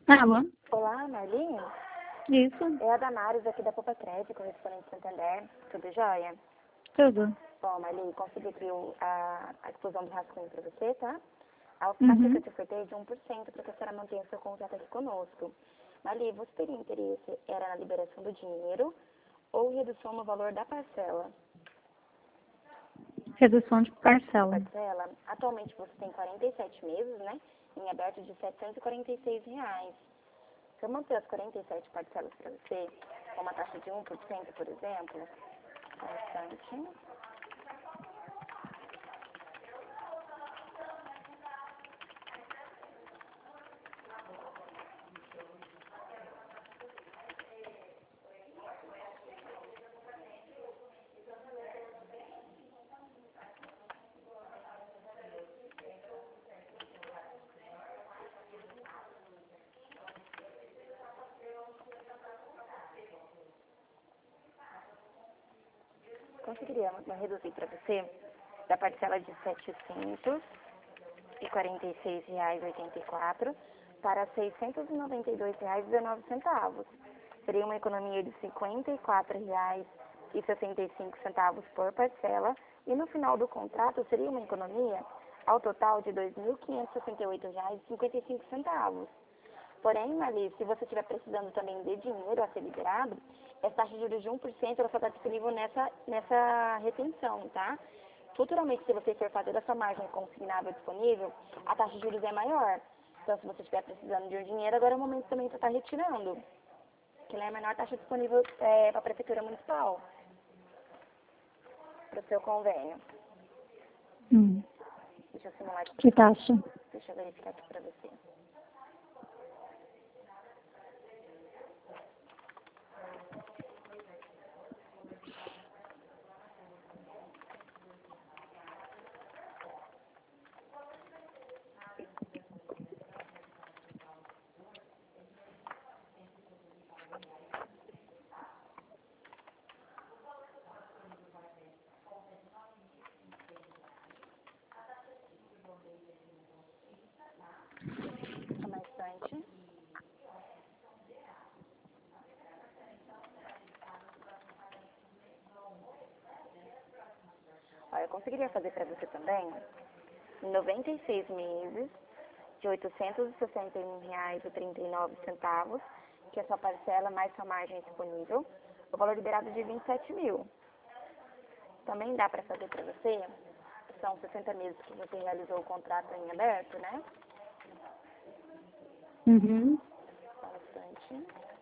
Alô? Olá, Marlinha. Isso, É a Damares aqui da Poupa Crédito, correspondente Santander. Tudo jóia? tudo. Bom, Marli, consegui aqui a exclusão do rascunho para você, tá? A taxa que eu Uhum. te ofertei é de 1% para que a senhora mantenha seu contrato aqui conosco. Marli, você teria interesse era na liberação do dinheiro ou redução no valor da parcela? Redução de parcela. Parcela, atualmente você tem 47 meses, né? Em aberto de R$ 746. Se eu manter as 47 parcelas para você, com uma taxa de 1%, por exemplo, bastante. Conseguiria reduzir para você da parcela de R$ 746,84 para R$ 692,19. Seria uma economia de R$ 54,65 por parcela e no final do contrato seria uma economia ao total de R$ 2.568,55. Porém, Marli, se você estiver precisando também de dinheiro a ser liberado, essa taxa de juros de 1% ela só está disponível nessa retenção, tá? Futuramente, se você for fazer essa margem consignável disponível, a taxa de juros é maior. Então, se você estiver precisando de um dinheiro, agora é o momento também de você estar retirando, que ela é a menor taxa disponível para a Prefeitura Municipal, para o seu convênio. Deixa eu simular aqui. Que taxa? Deixa eu verificar aqui para você. Só mais instante. Olha, eu conseguiria fazer para você também, em 96 meses, de R$ 861,39, que é a sua parcela mais sua margem disponível, o valor liberado de 27 mil. Também dá para fazer para você, são 60 meses que você realizou o contrato em aberto, né? Uhum. Bastante.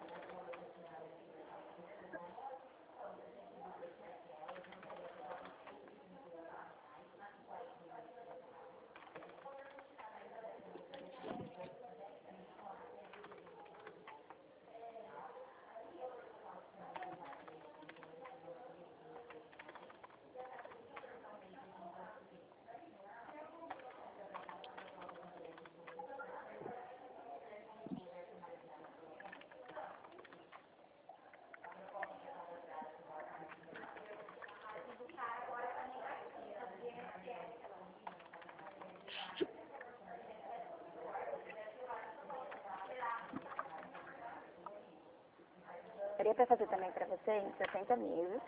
Daria para fazer também para você em 60 meses,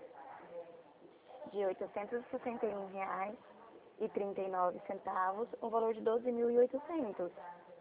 de R$ 861,39, um valor de 12.800.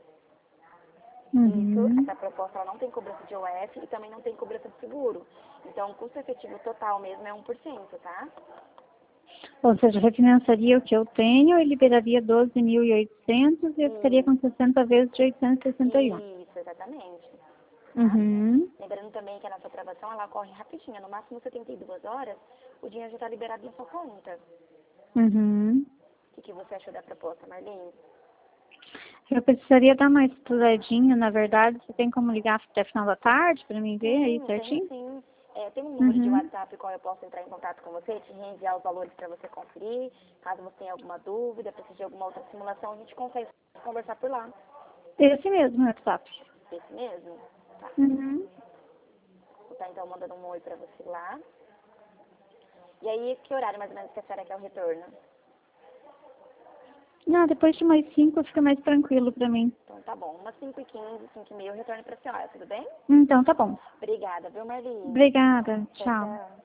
Isso, Uhum. essa proposta ela não tem cobrança de OF e também não tem cobrança de seguro. Então, o custo efetivo total mesmo é 1%, tá? Ou seja, refinanciaria o que eu tenho e liberaria 12.800 e eu ficaria E, com 60 vezes de 861. isso, exatamente. Tá? Uhum. Lembrando também que a nossa aprovação ela ocorre rapidinho, no máximo 72 horas, o dinheiro já está liberado na sua conta. Uhum. O que você achou da proposta, Marlene? Eu precisaria dar uma estudadinha, na verdade. Você tem como ligar até final da tarde para mim ver aí Tenho certinho? sim. Tem um número de Uhum. WhatsApp qual eu posso entrar em contato com você, te reenviar os valores para você conferir. Caso você tenha alguma dúvida, precise de alguma outra simulação, a gente consegue conversar por lá. Esse mesmo, WhatsApp. Esse mesmo? Tá. Uhum. Vou estar então mandando um oi para você lá. E aí, que horário mais ou menos que a senhora quer o retorno? Não, depois de umas 5 fica mais tranquilo pra mim. Então tá bom. Umas 5h15, 5h30 eu retorno pra senhora, tudo bem? Então tá bom. Obrigada, viu, Marli? Obrigada. Tchau, Tchau. tchau.